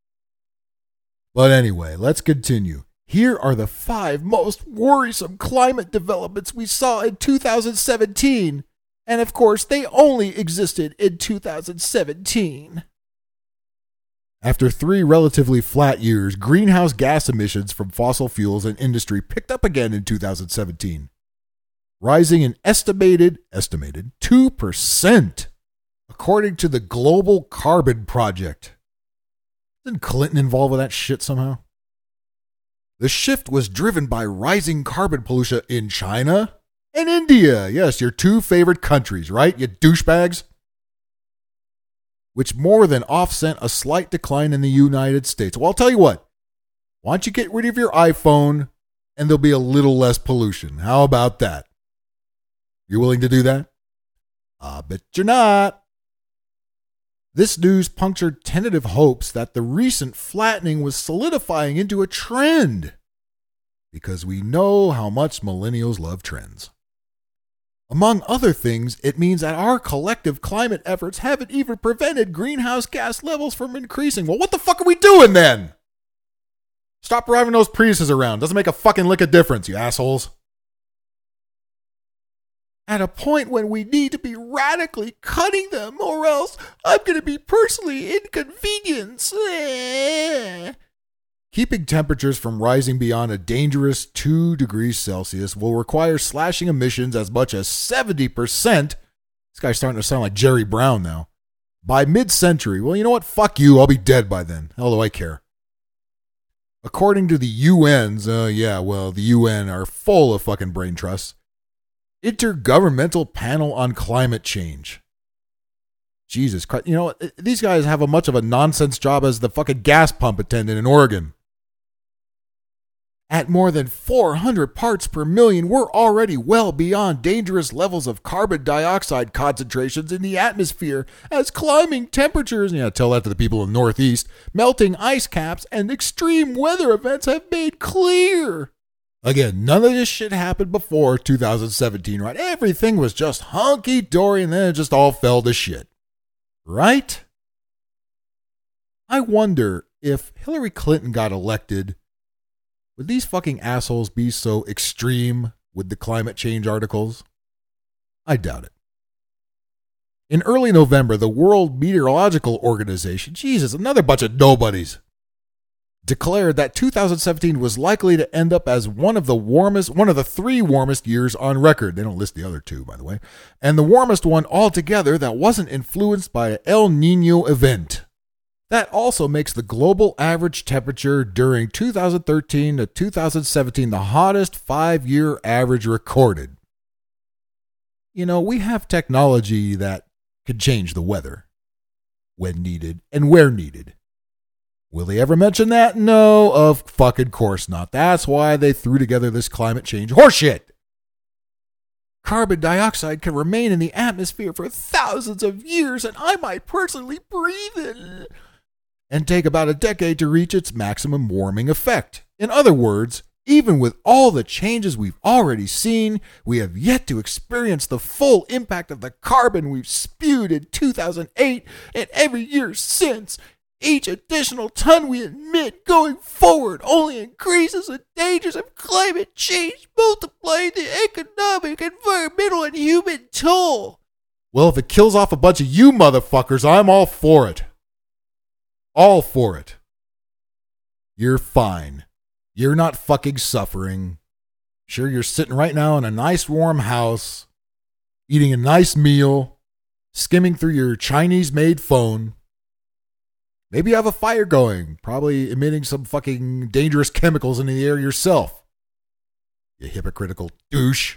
But anyway, let's continue. Here are the five most worrisome climate developments we saw in two thousand seventeen. And of course, they only existed in two thousand seventeen. After three relatively flat years, greenhouse gas emissions from fossil fuels and industry picked up again in two thousand seventeen, rising an estimated, estimated two percent, according to the Global Carbon Project. Isn't Clinton involved with that shit somehow? The shift was driven by rising carbon pollution in China and India. Yes, your two favorite countries, right? You douchebags. Which more than offset a slight decline in the United States. Well, I'll tell you what. Why don't you get rid of your iPhone and there'll be a little less pollution? How about that? You're willing to do that? I bet you're not. This news punctured tentative hopes that the recent flattening was solidifying into a trend. Because we know how much millennials love trends. Among other things, it means that our collective climate efforts haven't even prevented greenhouse gas levels from increasing. Well, what the fuck are we doing then? Stop driving those Priuses around. Doesn't make a fucking lick of difference, you assholes. At a point when we need to be radically cutting them, or else I'm going to be personally inconvenienced. Keeping temperatures from rising beyond a dangerous two degrees Celsius will require slashing emissions as much as seventy percent. This guy's starting to sound like Jerry Brown now. By mid-century. Well, you know what? Fuck you. I'll be dead by then. Hell do I care? According to the U N's, uh, yeah, well, the U N are full of fucking brain trusts. Intergovernmental Panel on Climate Change. Jesus Christ. You know, these guys have a much of a nonsense job as the fucking gas pump attendant in Oregon. At more than four hundred parts per million, we're already well beyond dangerous levels of carbon dioxide concentrations in the atmosphere as climbing temperatures, you know, tell that to the people in the Northeast, melting ice caps, and extreme weather events have made clear. Again, none of this shit happened before two thousand seventeen, right? Everything was just hunky-dory and then it just all fell to shit. Right? I wonder if Hillary Clinton got elected, would these fucking assholes be so extreme with the climate change articles? I doubt it. In early November, the World Meteorological Organization, Jesus, another bunch of nobodies, declared that two thousand seventeen was likely to end up as one of the warmest, one of the three warmest years on record. They don't list the other two, by the way. And the warmest one altogether that wasn't influenced by an El Nino event. That also makes the global average temperature during two thousand thirteen to two thousand seventeen the hottest five-year average recorded. You know, we have technology that could change the weather when needed and where needed. Will they ever mention that? No, of fucking course not. That's why they threw together this climate change horseshit. Carbon dioxide can remain in the atmosphere for thousands of years, and I might personally breathe it and take about a decade to reach its maximum warming effect. In other words, even with all the changes we've already seen, we have yet to experience the full impact of the carbon we've spewed in two thousand eight and every year since. Each additional ton we emit going forward only increases the dangers of climate change, multiplying the economic, environmental, and human toll. Well, if it kills off a bunch of you motherfuckers, I'm all for it. All for it. You're fine. You're not fucking suffering. Sure, you're sitting right now in a nice warm house, eating a nice meal, skimming through your Chinese-made phone. Maybe you have a fire going, probably emitting some fucking dangerous chemicals into the air yourself. You hypocritical douche.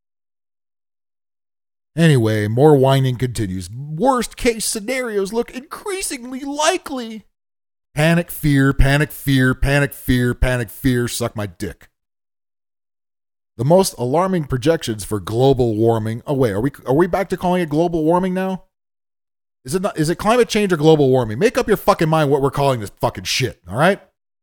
Anyway, more whining continues. Worst case scenarios look increasingly likely. Panic, fear, panic, fear, panic, fear, panic, fear, suck my dick. The most alarming projections for global warming. Oh wait, are we are we back to calling it global warming now? Is it not, is it climate change or global warming? Make up your fucking mind what we're calling this fucking shit, all right?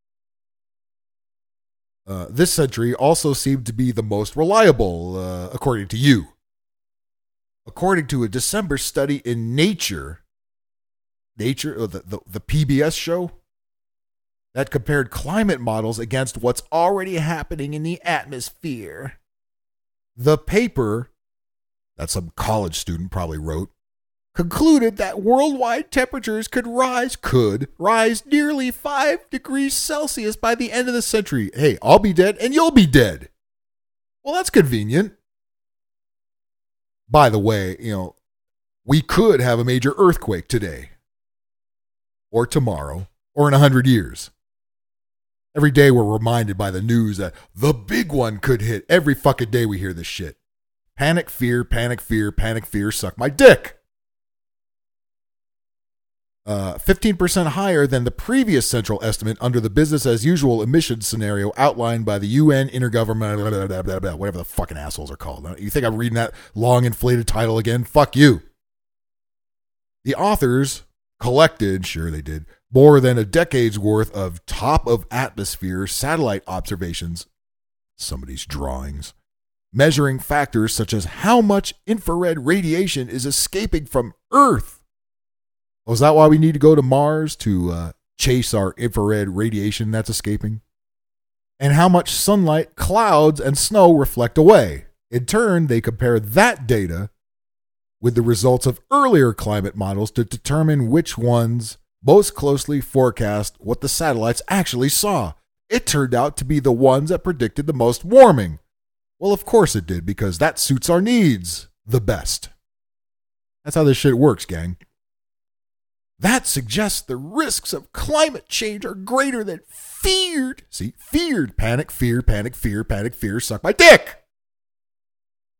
Uh, this century also seemed to be the most reliable, uh, according to you. According to a December study in Nature, Nature, the, the, the P B S show, that compared climate models against what's already happening in the atmosphere. The paper, that some college student probably wrote, concluded that worldwide temperatures could rise, could rise nearly five degrees Celsius by the end of the century. Hey, I'll be dead and you'll be dead. Well, that's convenient. By the way, you know, we could have a major earthquake today, or tomorrow, or in a hundred years. Every day we're reminded by the news that the big one could hit. Every fucking day we hear this shit. Panic, fear, panic, fear, panic, fear, suck my dick. Uh, fifteen percent higher than the previous central estimate under the business as usual emissions scenario outlined by the U N Intergovernmental, blah, blah, blah, blah, whatever the fucking assholes are called. You think I'm reading that long inflated title again? Fuck you. The authors collected, sure they did, more than a decade's worth of top of atmosphere satellite observations, somebody's drawings, measuring factors such as how much infrared radiation is escaping from Earth. Oh, is that why we need to go to Mars to uh, chase our infrared radiation that's escaping? And how much sunlight, clouds, and snow reflect away. In turn, they compare that data with the results of earlier climate models to determine which ones most closely forecast what the satellites actually saw. It turned out to be the ones that predicted the most warming. Well, of course it did, because that suits our needs the best. That's how this shit works, gang. That suggests the risks of climate change are greater than feared. See, feared. Panic, fear, panic, fear, panic, fear, suck my dick.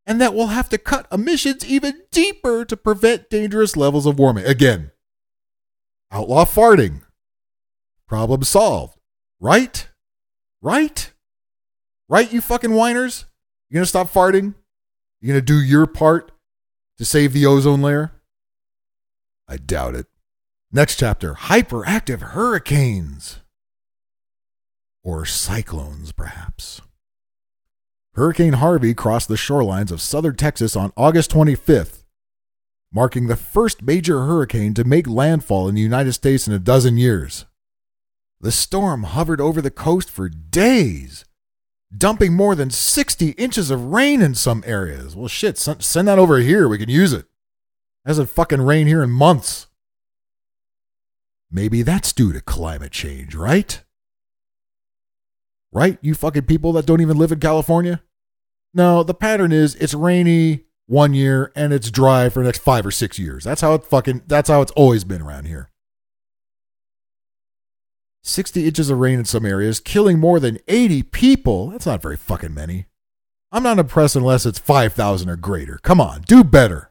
and that we'll have to cut emissions even deeper to prevent dangerous levels of warming. Again, outlaw farting. Problem solved. Right? Right? Right, you fucking whiners? You gonna stop farting? You gonna do your part to save the ozone layer? I doubt it. Next chapter, hyperactive hurricanes. Or cyclones, perhaps. Hurricane Harvey crossed the shorelines of southern Texas on August twenty-fifth, marking the first major hurricane to make landfall in the United States in a dozen years. The storm hovered over the coast for days, dumping more than sixty inches of rain in some areas. Well, shit, send that over here. We can use it. It hasn't fucking rained here in months. Maybe that's due to climate change, right? Right, you fucking people that don't even live in California? No, the pattern is it's rainy one year and it's dry for the next five or six years. That's how it fucking, that's how it's always been around here. sixty inches of rain in some areas, killing more than eighty people. That's not very fucking many. I'm not impressed unless it's five thousand or greater. Come on, do better.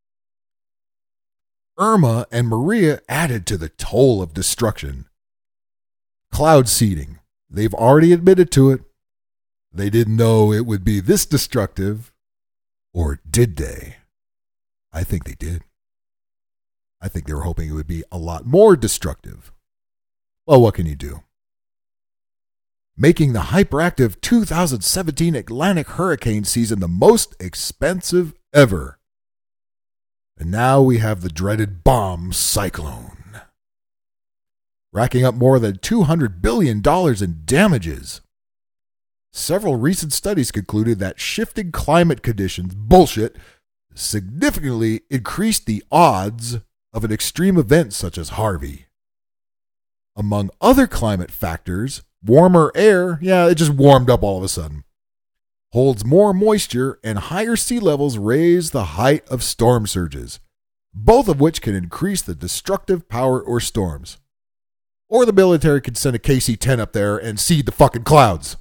Irma and Maria added to the toll of destruction. Cloud seeding. They've already admitted to it. They didn't know it would be this destructive. Or did they? I think they did. I think they were hoping it would be a lot more destructive. Well, what can you do? Making the hyperactive two thousand seventeen Atlantic hurricane season the most expensive ever. And now we have the dreaded bomb cyclone, racking up more than two hundred billion dollars in damages. Several recent studies concluded that shifting climate conditions, bullshit, significantly increased the odds of an extreme event such as Harvey. Among other climate factors, warmer air, yeah, it just warmed up all of a sudden, holds more moisture, and higher sea levels raise the height of storm surges, both of which can increase the destructive power or storms. Or the military could send a K C ten up there and seed the fucking clouds.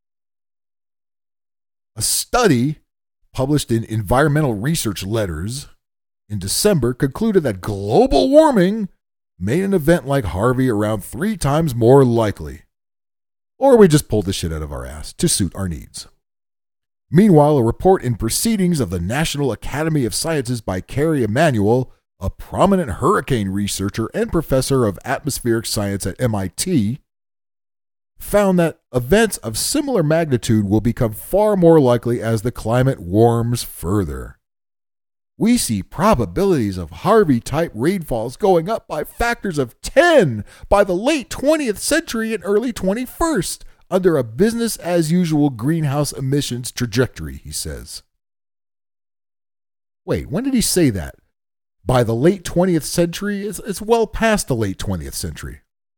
A study published in Environmental Research Letters in December concluded that global warming made an event like Harvey around three times more likely. Or we just pulled the shit out of our ass to suit our needs. Meanwhile, a report in Proceedings of the National Academy of Sciences by Kerry Emanuel, a prominent hurricane researcher and professor of atmospheric science at M I T, found that events of similar magnitude will become far more likely as the climate warms further. We see probabilities of Harvey-type rainfalls going up by factors of ten by the late twentieth century and early twenty-first under a business-as-usual greenhouse emissions trajectory, he says. Wait, when did he say that? By the late twentieth century? It's, it's well past the late twentieth century.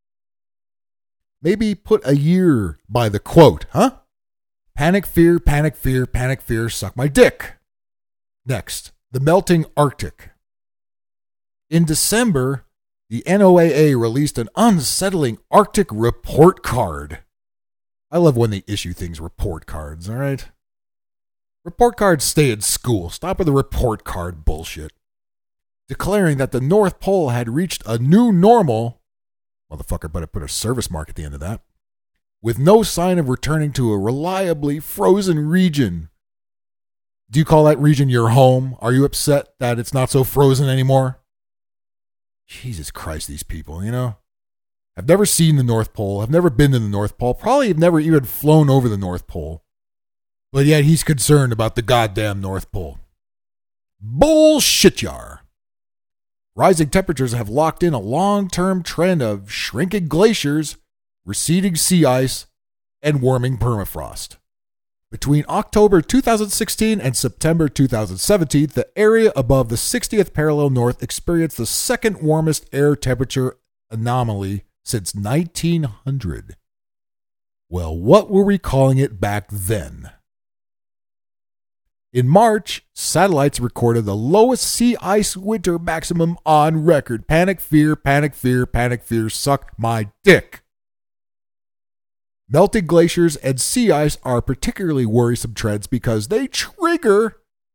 Maybe put a year by the quote, huh? Panic, fear, panic, fear, panic, fear, suck my dick. Next, the melting Arctic. In December, the N O A A released an unsettling Arctic report card. I love when they issue things report cards, all right? Report cards stay in school. Stop with the report card bullshit. Declaring that the North Pole had reached a new normal. Motherfucker better put a service mark at the end of that. With no sign of returning to a reliably frozen region. Do you call that region your home? Are you upset that it's not so frozen anymore? Jesus Christ, these people, you know? I've never seen the North Pole. I've never been to the North Pole. Probably have never even flown over the North Pole. But yet he's concerned about the goddamn North Pole. Bullshit yar. Rising temperatures have locked in a long-term trend of shrinking glaciers, receding sea ice, and warming permafrost. Between October two thousand sixteen and September two thousand seventeen, the area above the sixtieth parallel north experienced the second warmest air temperature anomaly since nineteen hundred. Well, what were we calling it back then? In March, satellites recorded the lowest sea ice winter maximum on record. Panic, fear, panic, fear, panic, fear, suck my dick. Melting glaciers and sea ice are particularly worrisome trends because they trigger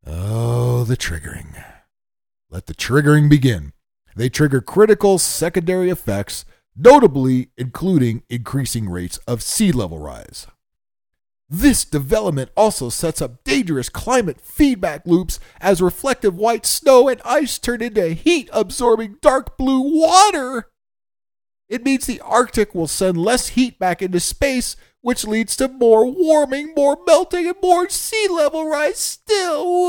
Oh, the triggering. Let the triggering begin. They trigger critical secondary effects, notably including increasing rates of sea level rise. This development also sets up dangerous climate feedback loops as reflective white snow and ice turn into heat-absorbing dark blue water. It means the Arctic will send less heat back into space, which leads to more warming, more melting, and more sea level rise still.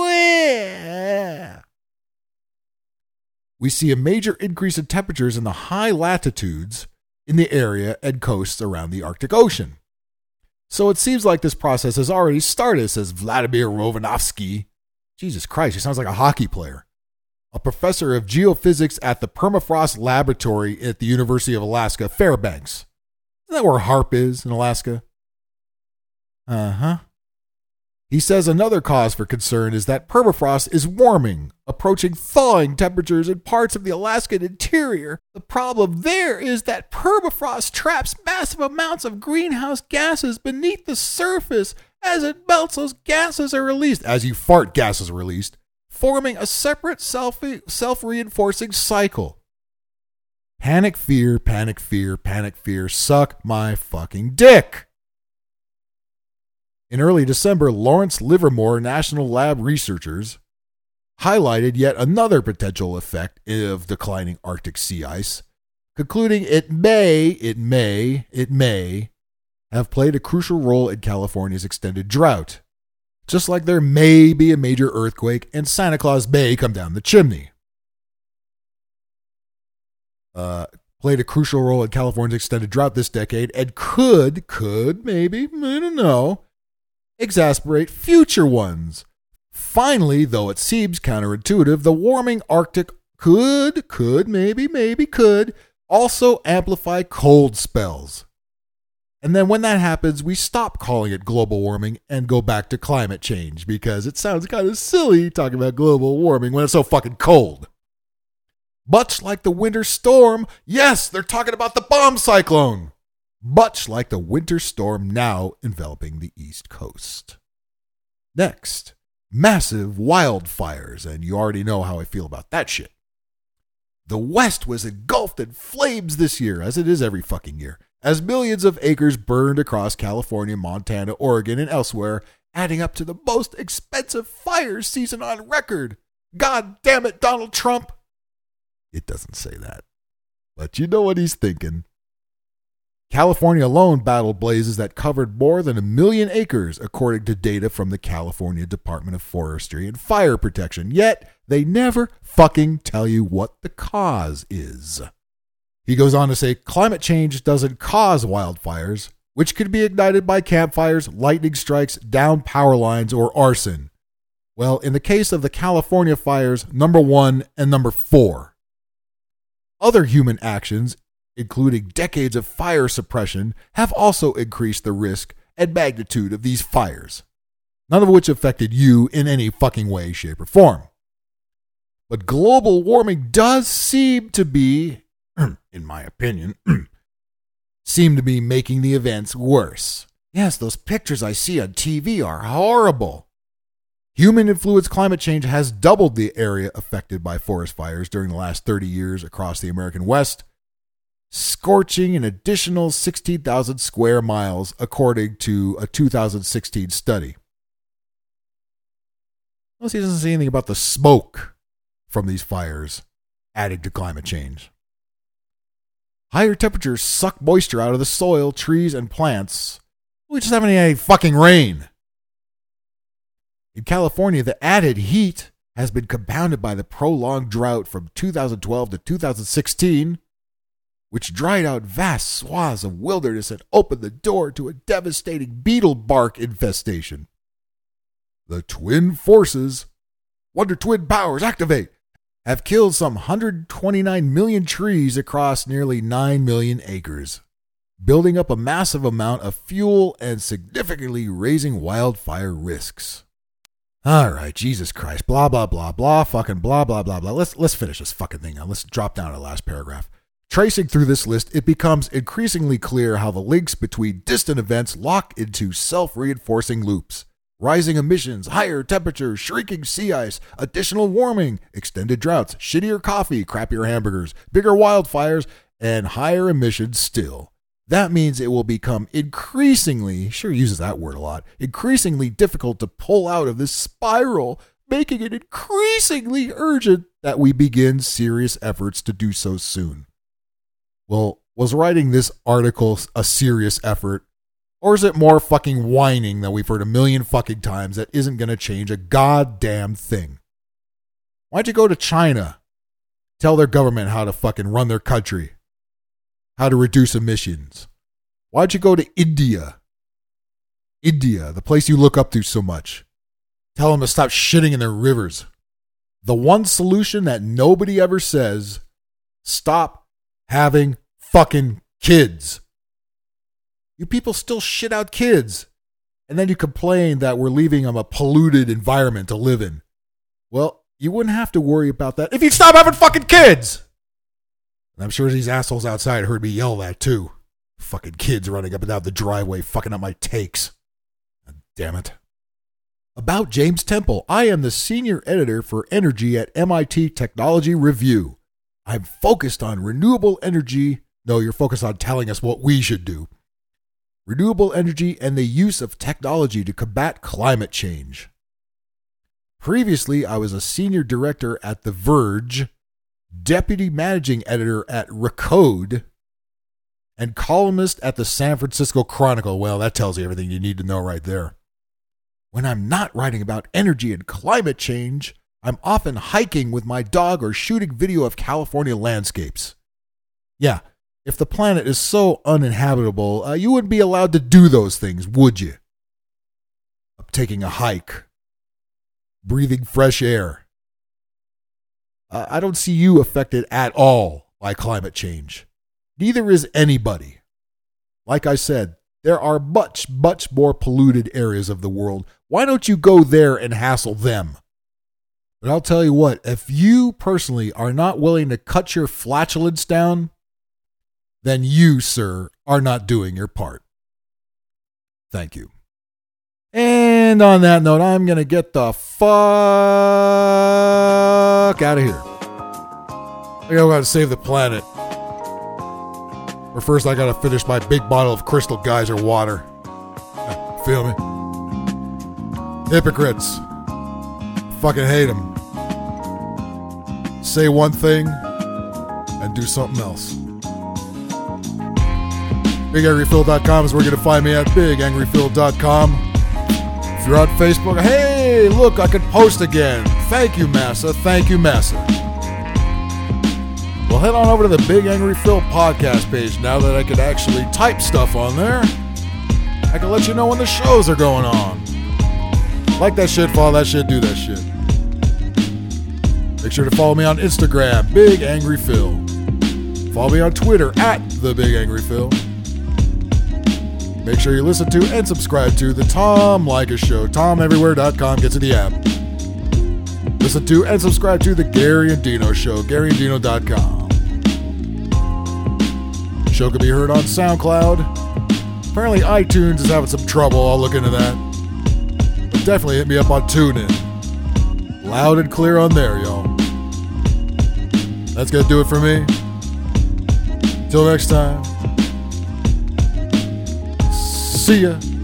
We see a major increase in temperatures in the high latitudes in the area and coasts around the Arctic Ocean. So it seems like this process has already started, says Vladimir Rovanovsky. Jesus Christ, he sounds like a hockey player. A professor of geophysics at the Permafrost Laboratory at the University of Alaska, Fairbanks. Isn't that where HAARP is in Alaska? Uh-huh. He says another cause for concern is that permafrost is warming, approaching thawing temperatures in parts of the Alaskan interior. The problem there is that permafrost traps massive amounts of greenhouse gases beneath the surface. As it melts, those gases are released. As you fart, gases are released, forming a separate self- self-reinforcing cycle. Panic, fear, panic, fear, panic, fear, suck my fucking dick. In early December, Lawrence Livermore National Lab researchers highlighted yet another potential effect of declining Arctic sea ice, concluding it may, it may, it may have played a crucial role in California's extended drought, just like there may be a major earthquake and Santa Claus may come down the chimney. Uh, played a crucial role in California's extended drought this decade and could, could, maybe, I don't know, exacerbate future ones. Finally, though it seems counterintuitive, the warming Arctic could, could, maybe, maybe could also amplify cold spells. And then when that happens, we stop calling it global warming and go back to climate change because it sounds kind of silly talking about global warming when it's so fucking cold. Much like the winter storm, yes, they're talking about the bomb cyclone. Much like the winter storm now enveloping the East Coast. Next, massive wildfires, and you already know how I feel about that shit. The West was engulfed in flames this year, as it is every fucking year, as millions of acres burned across California, Montana, Oregon, and elsewhere, adding up to the most expensive fire season on record. God damn it, Donald Trump. It doesn't say that, but you know what he's thinking. California alone battled blazes that covered more than a million acres, according to data from the California Department of Forestry and Fire Protection. Yet, they never fucking tell you what the cause is. He goes on to say, climate change doesn't cause wildfires, which could be ignited by campfires, lightning strikes, downed power lines, or arson. Well, in the case of the California fires, number one and number four. Other human actions, including decades of fire suppression, have also increased the risk and magnitude of these fires, none of which affected you in any fucking way, shape, or form. But global warming does seem to be, in my opinion, seem to be making the events worse. Yes, those pictures I see on T V are horrible. Human-influenced climate change has doubled the area affected by forest fires during the last thirty years across the American West, scorching an additional sixteen thousand square miles, according to a two thousand sixteen study. Notice he doesn't say anything about the smoke from these fires adding to climate change. Higher temperatures suck moisture out of the soil, trees, and plants. We just haven't had any fucking rain. In California, the added heat has been compounded by the prolonged drought from two thousand twelve to two thousand sixteen, which dried out vast swaths of wilderness and opened the door to a devastating beetle bark infestation. The twin forces, Wonder Twin powers, activate, have killed some one hundred twenty-nine million trees across nearly nine million acres, building up a massive amount of fuel and significantly raising wildfire risks. All right, Jesus Christ, blah, blah, blah, blah, fucking blah, blah, blah, blah. Let's, let's finish this fucking thing now. Let's drop down to the last paragraph. Tracing through this list, it becomes increasingly clear how the links between distant events lock into self-reinforcing loops. Rising emissions, higher temperatures, shrinking sea ice, additional warming, extended droughts, shittier coffee, crappier hamburgers, bigger wildfires, and higher emissions still. That means it will become increasingly, sure uses that word a lot, increasingly difficult to pull out of this spiral, making it increasingly urgent that we begin serious efforts to do so soon. Well, was writing this article a serious effort? Or is it more fucking whining that we've heard a million fucking times that isn't going to change a goddamn thing? Why'd you go to China? Tell their government how to fucking run their country. How to reduce emissions. Why'd you go to India? India, the place you look up to so much. Tell them to stop shitting in their rivers. The one solution that nobody ever says, stop having fucking kids. You people still shit out kids. And then you complain that we're leaving them a polluted environment to live in. Well, you wouldn't have to worry about that if you'd stop having fucking kids. And I'm sure these assholes outside heard me yell that too. Fucking kids running up and down the driveway, fucking up my takes. God damn it. About James Temple, I am the senior editor for energy at M I T Technology Review. I'm focused on renewable energy. No, you're focused on telling us what we should do. Renewable energy and the use of technology to combat climate change. Previously, I was a senior director at The Verge, deputy managing editor at Recode, and columnist at the San Francisco Chronicle. Well, that tells you everything you need to know right there. When I'm not writing about energy and climate change, I'm often hiking with my dog or shooting video of California landscapes. Yeah, if the planet is so uninhabitable, uh, you wouldn't be allowed to do those things, would you? Taking a hike, breathing fresh air. Uh, I don't see you affected at all by climate change. Neither is anybody. Like I said, there are much, much more polluted areas of the world. Why don't you go there and hassle them? But I'll tell you what, if you personally are not willing to cut your flatulence down, then you, sir, are not doing your part. Thank you. And on that note, I'm going to get the fuck out of here. I got to save the planet. But first, I got to finish my big bottle of Crystal Geyser water. Feel me? Hypocrites. Fucking hate them. Say one thing and do something else. big angry phil dot com is where you're going to find me at big angry phil dot com. If you're on Facebook, hey, look, I can post again. Thank you, Massa. Thank you, Massa. Well, head on over to the Big Angry Phil podcast page now that I can actually type stuff on there. I can let you know when the shows are going on. Like that shit, follow that shit, do that shit. Make sure to follow me on Instagram, Big Angry Phil. Follow me on Twitter, at The Big Angry Phil. Make sure you listen to and subscribe to The Tom Leykis Show. tom everywhere dot com gets in the app. Listen to and subscribe to The Gary and Dino Show, gary and dino dot com. Show can be heard on SoundCloud. Apparently iTunes is having some trouble. I'll look into that. But definitely hit me up on TuneIn. Loud and clear on there, y'all. That's going to do it for me. Till next time. See ya.